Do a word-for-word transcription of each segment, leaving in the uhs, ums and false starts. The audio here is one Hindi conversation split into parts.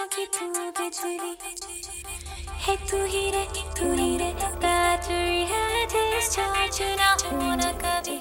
की तू बिजली है, तू ही रे तू ही रे बैटरी है, डिस्चार्ज ना होना कभी।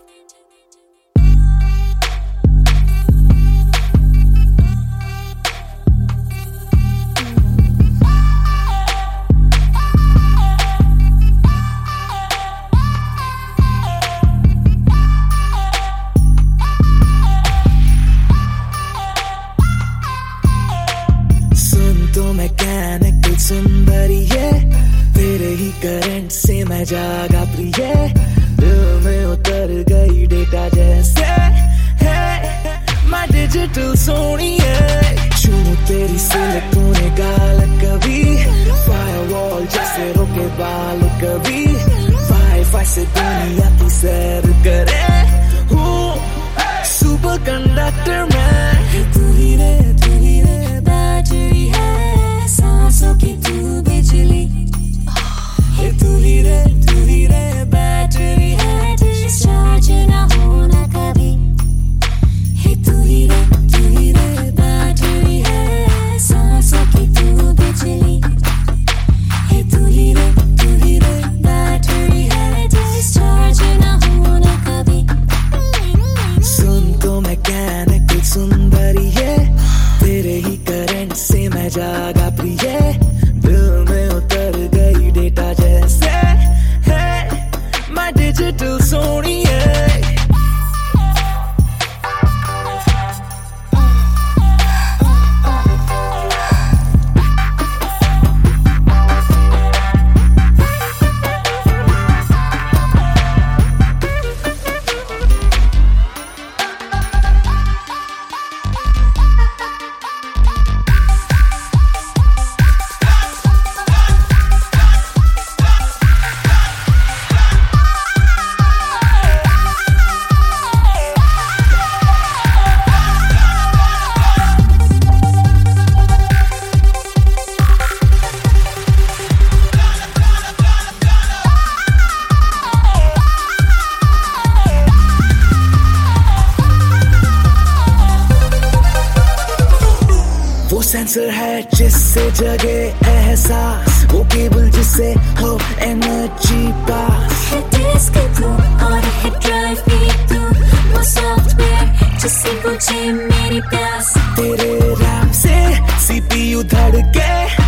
तो मैकेनिकल सुंदरी है, तेरे ही करंट से मैं जागा प्रिय, दिल में उतर गई डेटा जैसे है, मैं डिजिटल सोनी है, छू तेरी सिलिकॉन गाल कभी, फायरवॉल जैसे रोके बाल कभी, वाईफाई से दुनिया की सैर करे, हूँ सुपर कंडक्टर मैं, तू ही रे तू ही रे बैटरी है, सांसों की तू बिजली है, तू ही रे तू ही रे बैटरी है, डिस्चार्ज ना होना कभी है, तू ही रे तू ही रे बैटरी है, सांसों की तू बिजली है, तू ही रे तू ही रे बैटरी है, डिस्चार्ज ना होना कभी। सुन तो मैकेनिकल सुंदरी है, तेरे ही करंट से मैं जागा प्रिय, दिल में उतर गई डेटा जैसे है, मैं डिजिटल सोनी है। वो सेंसर है जिससे जगे एहसास, वो केबल जिससे हो एनर्जी पास, है डिस्क तू और है ड्राइव भी तू, वो सॉफ्टवेयर जिससे बुझे मेरी प्यास, तेरे रैम से सीपीयू धड़के